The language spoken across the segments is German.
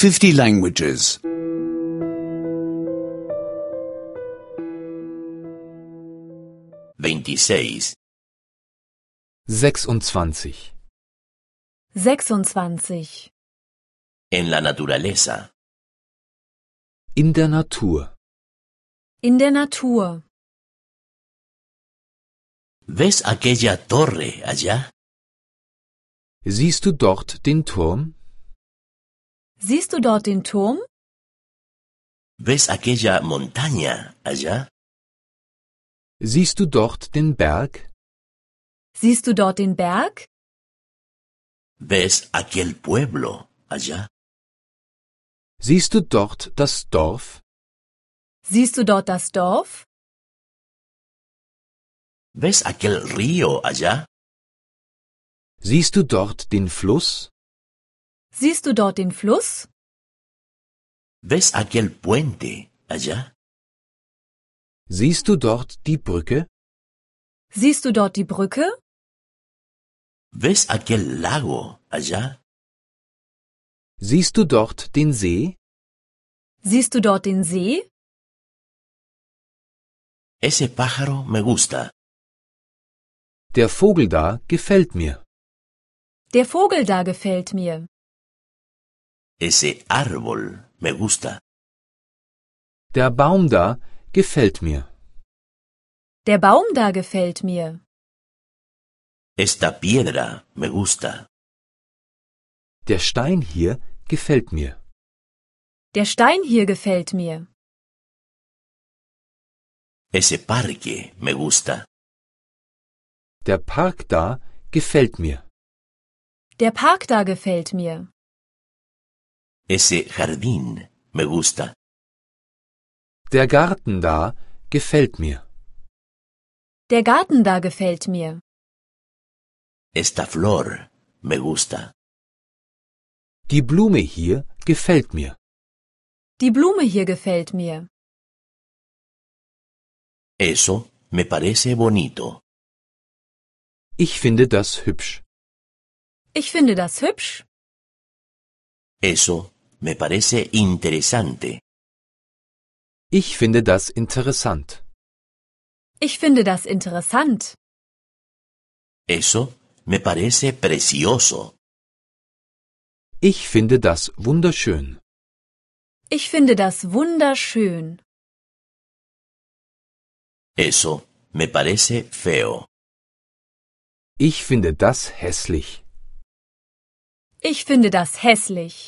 50 languages. 26. 26. 26. En la naturaleza. In der Natur. In der Natur. ¿Ves aquella torre allá? Siehst du dort den Turm? Siehst du dort den Turm? ¿Ves aquella montaña allá? Siehst du dort den Berg? Siehst du dort den Berg? ¿Ves aquel pueblo allá? Siehst du dort das Dorf? Siehst du dort das Dorf? ¿Ves aquel río allá? Siehst du dort den Fluss? Siehst du dort den Fluss? ¿Ves aquel puente allá? Siehst du dort die Brücke? Siehst du dort die Brücke? ¿Ves aquel lago allá? Siehst du dort den See? Siehst du dort den See? Ese pájaro me gusta. Der Vogel da gefällt mir. Der Vogel da gefällt mir. Ese árbol me gusta. Der Baum da gefällt mir. Der Baum da gefällt mir. Esta piedra me gusta. Der Stein hier gefällt mir. Der Stein hier gefällt mir. Ese parque me gusta. Der Park da gefällt mir. Der Park da gefällt mir. Ese jardín me gusta. Der Garten da gefällt mir. Der Garten da gefällt mir. Esta flor me gusta. Die Blume hier gefällt mir. Die Blume hier gefällt mir. Eso me parece bonito. Ich finde das hübsch. Ich finde das hübsch. Eso me parece interesante. Ich finde das interessant. Ich finde das interessant. Eso me parece precioso. Ich finde das wunderschön. Ich finde das wunderschön. Eso me parece feo. Ich finde das hässlich. Ich finde das hässlich.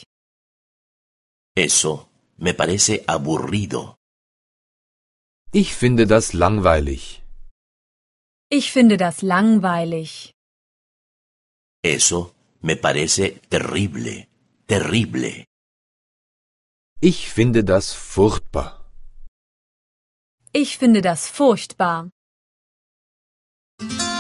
Eso me parece aburrido. Ich finde das langweilig. Ich finde das langweilig. Eso me parece terrible, terrible. Ich finde das furchtbar. Ich finde das furchtbar.